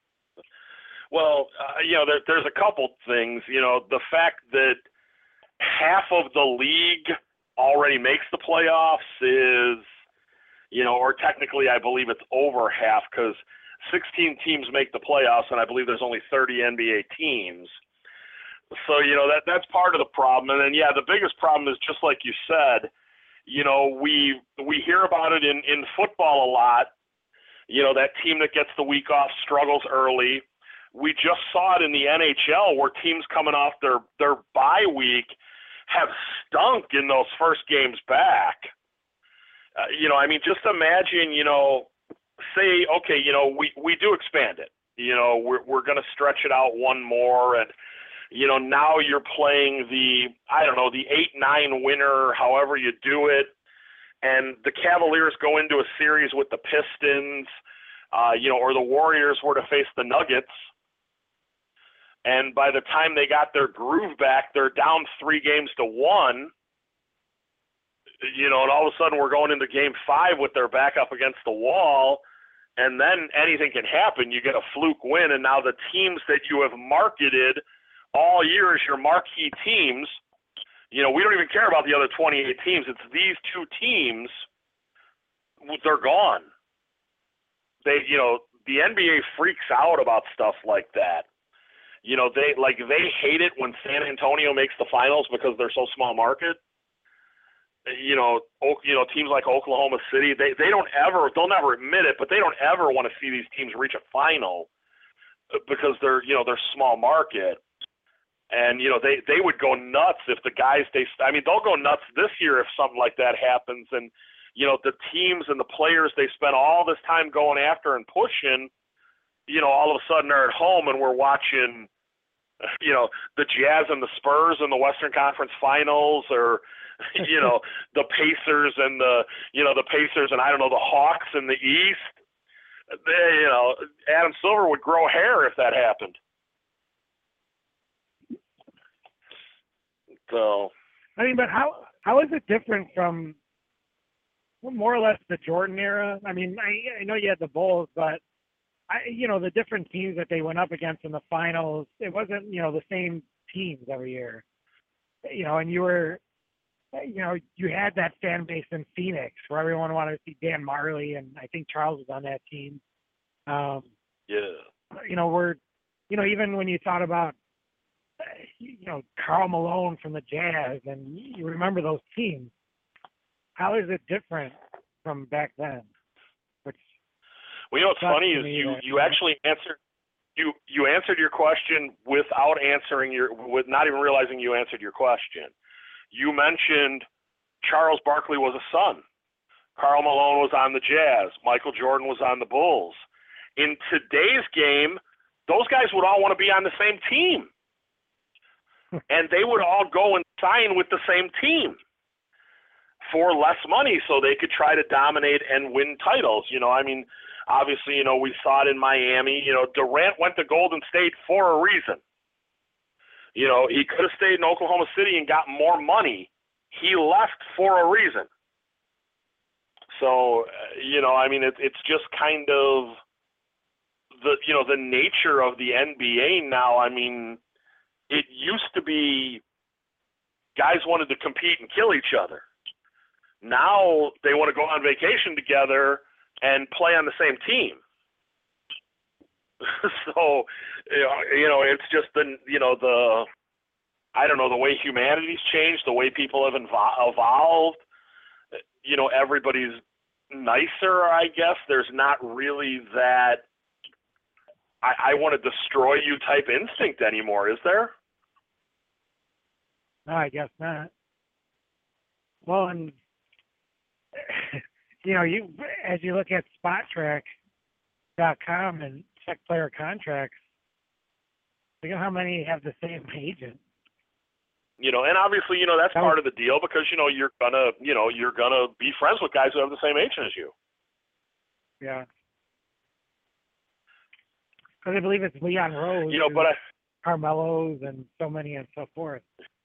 Well, uh, you know, there, there's a couple things. You know, the fact that half of the league already makes the playoffs is, you know, or technically I believe it's over half because sixteen teams make the playoffs, and I believe there's only thirty N B A teams. So, you know, that that's part of the problem. And then, yeah, the biggest problem is just like you said, you know, we we hear about it in, in football a lot. You know, that team that gets the week off struggles early. We just saw it in the N H L where teams coming off their, their bye week have stunk in those first games back. Uh, you know, I mean, just imagine, you know, say, okay, you know, we, we do expand it. You know, we're we're going to stretch it out one more, and, you know, now you're playing the, I don't know, the eight nine winner, however you do it, and the Cavaliers go into a series with the Pistons, uh, you know, or the Warriors were to face the Nuggets, and by the time they got their groove back, they're down three games to one, you know, and all of a sudden we're going into game five with their back up against the wall, and then anything can happen. You get a fluke win, and now the teams that you have marketed all year as your marquee teams, you know, we don't even care about the other twenty-eight teams. It's these two teams, they're gone. They, you know, the N B A freaks out about stuff like that. You know, they like they hate it when San Antonio makes the finals because they're so small market. You know, you know, teams like Oklahoma City, they, they don't ever, they'll never admit it, but they don't ever want to see these teams reach a final because they're, you know, they're small market. And, you know, they, they would go nuts if the guys, they, I mean, they'll go nuts this year if something like that happens. And, you know, the teams and the players they spent all this time going after and pushing, you know, all of a sudden are at home and we're watching, you know, the Jazz and the Spurs in the Western Conference Finals, or, you know, the Pacers and the, you know, the Pacers and I don't know, the Hawks in the East. They, you know, Adam Silver would grow hair if that happened. So, I mean, but how how is it different from more or less the Jordan era? I mean, I I know you had the Bulls, but I you know the different teams that they went up against in the finals, it wasn't, you know, the same teams every year. You know, and you were you know, you had that fan base in Phoenix where everyone wanted to see Dan Marley, and I think Charles was on that team. Um, yeah. You know, we're, you know, even when you thought about, you know, Karl Malone from the Jazz, and you remember those teams, how is it different from back then? Which, well, you know what's funny is you, that, you actually answered you you answered your question without answering your with not even realizing you answered your question. You mentioned Charles Barkley was a Sun. Karl Malone was on the Jazz. Michael Jordan was on the Bulls. In today's game, those guys would all want to be on the same team. And they would all go and sign with the same team for less money so they could try to dominate and win titles. You know, I mean, obviously, you know, we saw it in Miami. You know, Durant went to Golden State for a reason. You know, he could have stayed in Oklahoma City and got more money. He left for a reason. So, you know, I mean, it, it's just kind of the, you know, the nature of the N B A now. I mean, it used to be guys wanted to compete and kill each other. Now they want to go on vacation together and play on the same team. So, you know, it's just the, you know, the, I don't know, the way humanity's changed, the way people have invo- evolved, you know, everybody's nicer, I guess. There's not really that I, I want to destroy you type instinct anymore, is there? No, I guess not. Well, and you know, you as you look at Spot Track dot com and check player contracts, look at how many have the same agent. You know, and obviously, you know, that's part of the deal because, you know, you're gonna, you know, you're gonna be friends with guys who have the same agent as you. Yeah. Because I believe it's Leon Rose, you know, but I, Carmelo's, and so many and so forth.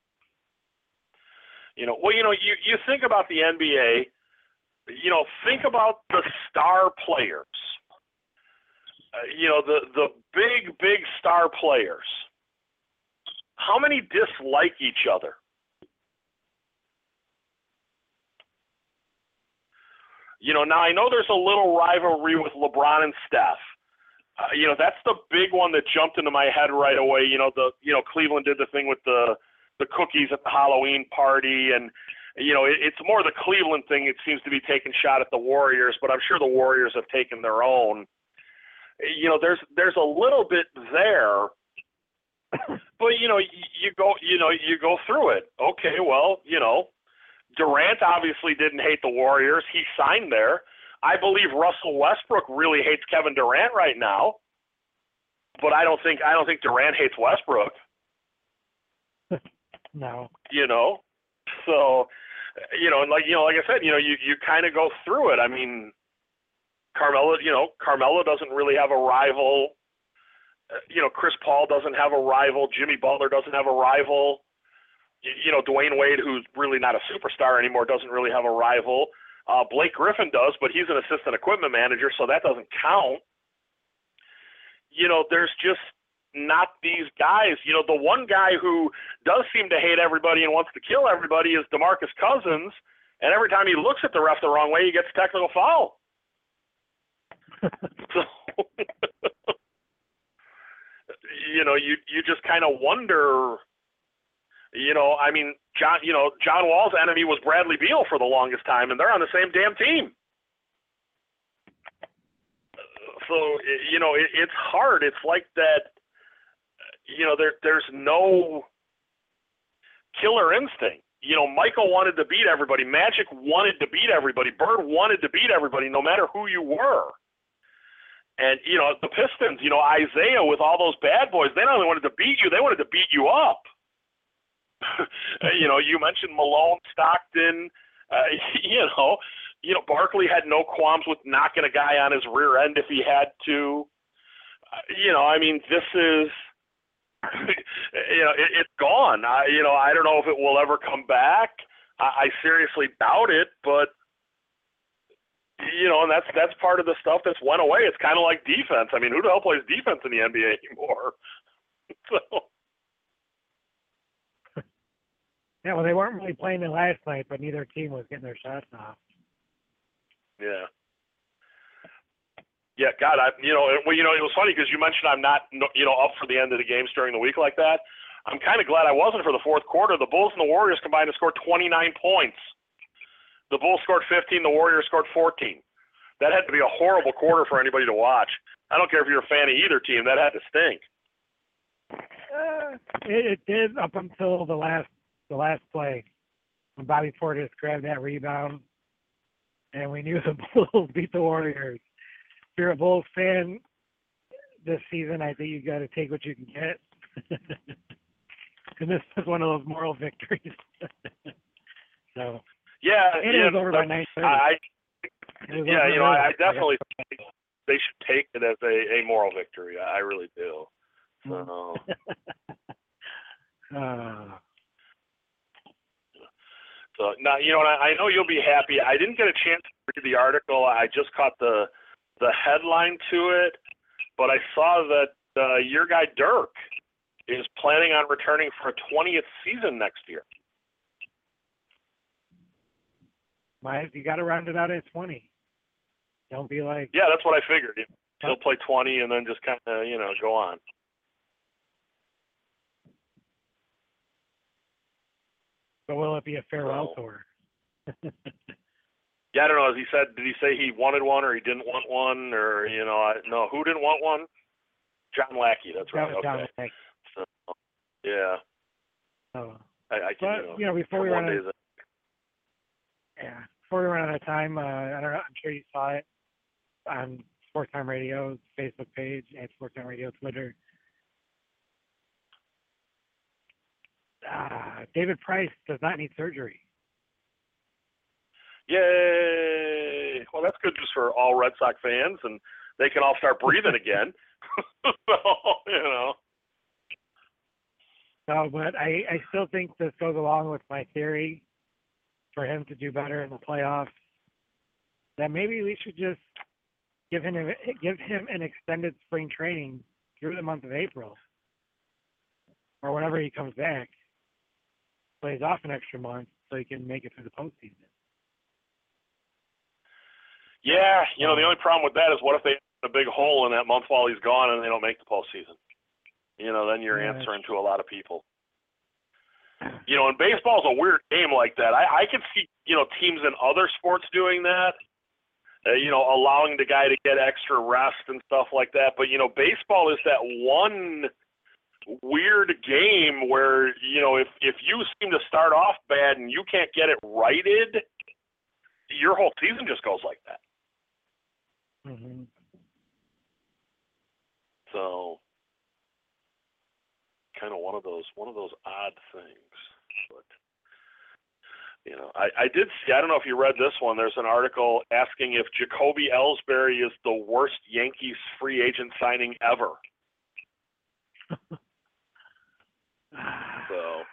You know, well, you know, you, you think about the N B A, you know, think about the star players. Uh, you know, the, the big, big star players. How many dislike each other? You know, now I know there's a little rivalry with LeBron and Steph. Uh, you know, that's the big one that jumped into my head right away. You know, the you know Cleveland did the thing with the the cookies at the Halloween party, and you know, it, it's more the Cleveland thing. It seems to be taking shot at the Warriors, but I'm sure the Warriors have taken their own. You know, there's there's a little bit there, but you know, you, you go you know you go through it. Okay, well, you know, Durant obviously didn't hate the Warriors. He signed there. I believe Russell Westbrook really hates Kevin Durant right now, but I don't think I don't think Durant hates Westbrook. No. You know, so you know, and like you know, like I said, you know, you you kind of go through it. I mean, Carmelo, you know, Carmelo doesn't really have a rival. Uh, you know, Chris Paul doesn't have a rival. Jimmy Butler doesn't have a rival. You, you know, Dwayne Wade, who's really not a superstar anymore, doesn't really have a rival. Uh, Blake Griffin does, but he's an assistant equipment manager, so that doesn't count. You know, there's just not these guys. You know, the one guy who does seem to hate everybody and wants to kill everybody is DeMarcus Cousins, and every time he looks at the ref the wrong way, he gets a technical foul. So, you know, you you just kind of wonder. You know, I mean, John. You know, John Wall's enemy was Bradley Beal for the longest time, and they're on the same damn team. So, you know, it, it's hard. It's like that. You know, there there's no killer instinct. You know, Michael wanted to beat everybody. Magic wanted to beat everybody. Bird wanted to beat everybody, no matter who you were. And, you know, the Pistons, you know, Isaiah with all those bad boys, they not only wanted to beat you, they wanted to beat you up. You know, you mentioned Malone, Stockton, uh, you know, you know, Barkley had no qualms with knocking a guy on his rear end if he had to. Uh, you know, I mean, this is, you know, it, it's gone. I, you know, I don't know if it will ever come back. I, I seriously doubt it, but, you know, and that's that's part of the stuff that's went away. It's kind of like defense. I mean, who the hell plays defense in the N B A anymore? So. Yeah, well, they weren't really playing it last night, but neither team was getting their shots off. Yeah. Yeah, God, I you know, well, you know, it was funny because you mentioned I'm not, you know, up for the end of the games during the week like that. I'm kind of glad I wasn't for the fourth quarter. The Bulls and the Warriors combined to score twenty-nine points. The Bulls scored fifteen. The Warriors scored fourteen. That had to be a horrible quarter for anybody to watch. I don't care if you're a fan of either team. That had to stink. Uh, it, it did up until the last the last play when Bobby Portis grabbed that rebound, and we knew the Bulls beat the Warriors. If you're a Bulls fan this season, I think you got to take what you can get. And this was one of those moral victories. So yeah, and yeah, it was over by nine thirty. I, yeah, you know, I, I definitely think they should take it as a, a moral victory. I really do. So. uh, so now, you know, I, I know you'll be happy. I didn't get a chance to read the article. I just caught the the headline to it, but I saw that uh, your guy Dirk is planning on returning for a twentieth season next year. My, you got to round it out at twenty. Don't be like. Yeah, that's what I figured. He'll play twenty and then just kind of, you know, go on. But will it be a farewell So, tour? yeah, I don't know. As he said, did he say he wanted one or he didn't want one, or you know, I, no, who didn't want one? John Lackey. That's right. That was John Okay. Lackey. So, yeah, So, I, I can. but, You know, you know, before we one run day out, that- yeah, before we run out of time, uh, I don't know. I'm sure you saw it on Sports Time Radio's Facebook page and Sports Time Radio Twitter. Uh, David Price does not need surgery. Yay! Well, that's good just for all Red Sox fans, and they can all start breathing again. So, you know. No, but I, I still think this goes along with my theory for him to do better in the playoffs. That maybe we should just give him a, give him an extended spring training through the month of April, or whenever he comes back. Plays off an extra month so he can make it through the postseason. Yeah, you know, the only problem with that is what if they have a big hole in that month while he's gone and they don't make the postseason? You know, then you're Yeah, answering to a lot of people. You know, and baseball's a weird game like that. I, I could see, you know, teams in other sports doing that, uh, you know, allowing the guy to get extra rest and stuff like that. But, you know, baseball is that one weird game where, you know, if, if you seem to start off bad and you can't get it righted, your whole season just goes like that. Mm-hmm. So, kind of one of those one of those odd things. But you know, I, I did see. I don't know if you read this one. There's an article asking if Jacoby Ellsbury is the worst Yankees free agent signing ever. So,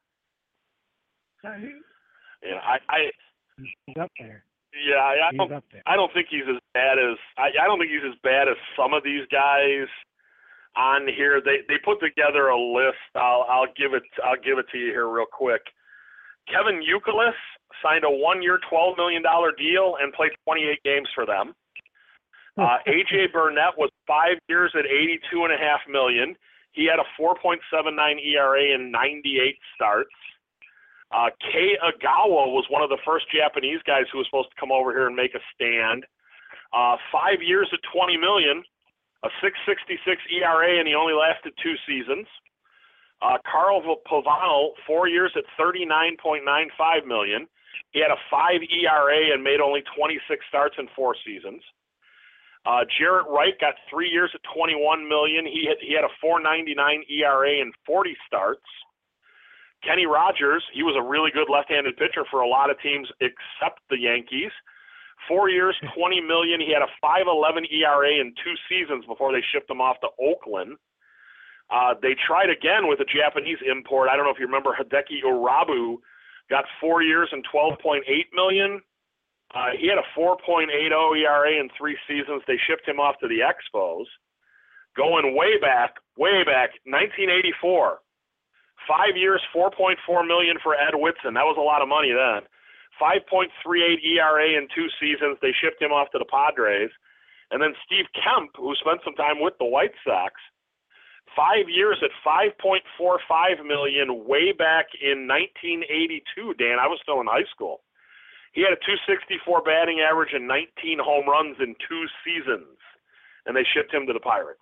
yeah, I, I he's up there. yeah, I, I He's don't up there. I don't think he's as bad as I, I don't think he's as bad as some of these guys on here. They they put together a list. I'll I'll give it I'll give it to you here real quick. Kevin Youkilis signed a one-year, twelve million dollars deal and played twenty-eight games for them. Uh, A J Burnett was five years at eighty-two and a half million. He had a four point seven nine E R A and ninety-eight starts. Uh, Kei Agawa was one of the first Japanese guys who was supposed to come over here and make a stand. Uh, five years at twenty million, a six sixty-six E R A, and he only lasted two seasons. Uh, Carl Pavano, four years at thirty-nine point nine five million. He had a five E R A and made only twenty-six starts in four seasons. Uh, Jarrett Wright got three years at twenty-one million. He had he had a four ninety-nine E R A and forty starts. Kenny Rogers, he was a really good left-handed pitcher for a lot of teams except the Yankees. Four years, twenty million. He had a five eleven E R A in two seasons before they shipped him off to Oakland. Uh, they tried again with a Japanese import. I don't know if you remember Hideki Urabu, got four years and twelve point eight million. Uh, he had a four point eight oh E R A in three seasons. They shipped him off to the Expos. Going way back, way back, nineteen eighty-four, Five years, four point four million dollars for Ed Whitson. That was a lot of money then. five point three eight E R A in two seasons. They shipped him off to the Padres. And then Steve Kemp, who spent some time with the White Sox, five years at five point four five million dollars way back in nineteen eighty-two, Dan. I was still in high school. He had a two sixty-four batting average and nineteen home runs in two seasons, and they shipped him to the Pirates.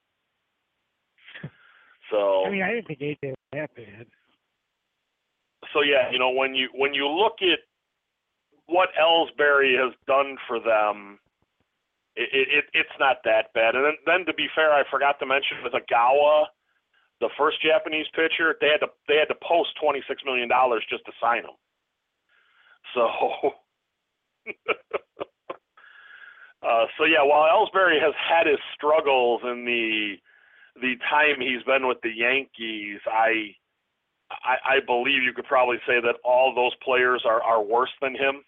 So I mean, I didn't think A J was that bad. So yeah, you know, when you when you look at what Ellsbury has done for them, it, it it's not that bad. And then, then to be fair, I forgot to mention with Agawa, the first Japanese pitcher, they had to they had to post twenty-six million dollars just to sign him. So, uh, so yeah, while Ellsbury has had his struggles in the the time he's been with the Yankees, I, I I believe you could probably say that all those players are, are worse than him.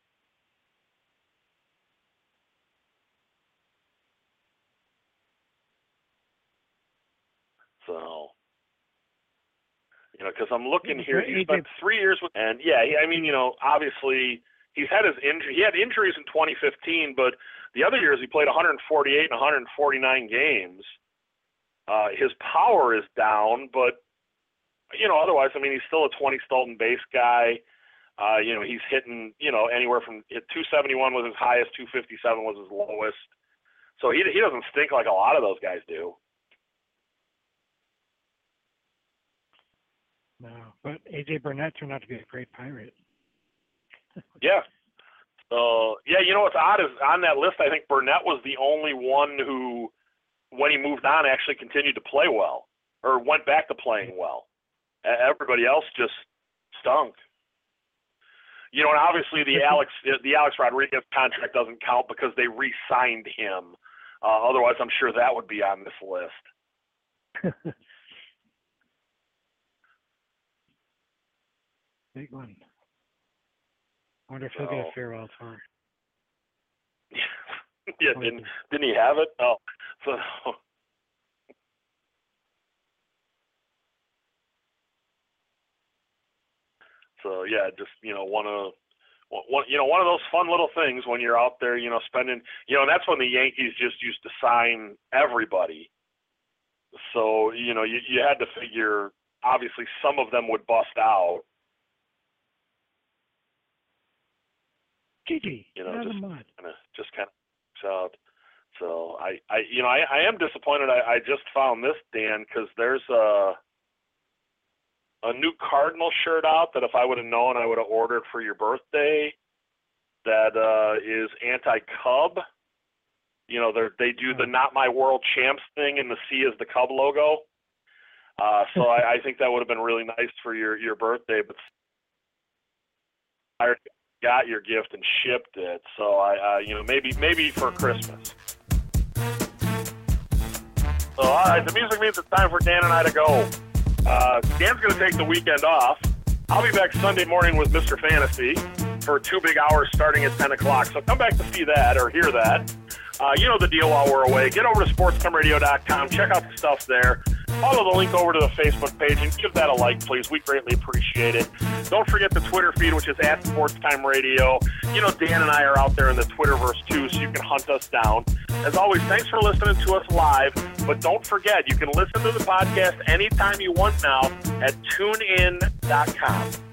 So, you know, because I'm looking here, he spent three years with, and yeah, he, I mean, you know, obviously he's had his injury. He had injuries in twenty fifteen, but the other years he played one forty-eight and one forty-nine games. Uh, his power is down, but you know, otherwise, I mean, he's still a twenty stolen base guy. Uh, you know, he's hitting, you know, anywhere from two seventy-one was his highest, two fifty-seven was his lowest. So he he doesn't stink like a lot of those guys do. No, but A J Burnett turned out to be a great Pirate. Yeah. So, yeah, you know what's odd is on that list, I think Burnett was the only one who, when he moved on, actually continued to play well or went back to playing well. Everybody else just stunk. You know, and obviously the Alex the Alex Rodriguez contract doesn't count because they re-signed him. Uh, otherwise, I'm sure that would be on this list. Big one. I wonder if he'll so, get a farewell tour. yeah, didn't, didn't he have it? Oh, so. So yeah, just you know, one of one, you know, one of those fun little things when you're out there, you know, spending, you know, and that's when the Yankees just used to sign everybody. So you know, you you had to figure obviously some of them would bust out. Gigi, you know, just kind of, just kind of out. So I, I, you know, I, I am disappointed. I, I just found this, Dan, because there's a a new Cardinal shirt out that if I would have known, I would have ordered for your birthday. That uh, is anti-Cub. You know, they they do the "Not My World Champs" thing, and the C is the Cub logo. Uh, so I, I think that would have been really nice for your your birthday, but I got your gift and shipped it, so I, uh, you know, maybe maybe for Christmas. So, all right, the music means it's time for Dan and I to go. Uh, Dan's going to take the weekend off. I'll be back Sunday morning with Mister Fantasy for two big hours starting at ten o'clock. So come back to see that or hear that. Uh, you know the deal while we're away. Get over to sports time radio dot com. Check out the stuff there. Follow the link over to the Facebook page and give that a like, please. We greatly appreciate it. Don't forget the Twitter feed, which is at SportsTime Radio. You know, Dan and I are out there in the Twitterverse, too, so you can hunt us down. As always, thanks for listening to us live. But don't forget, you can listen to the podcast anytime you want now at tune in dot com.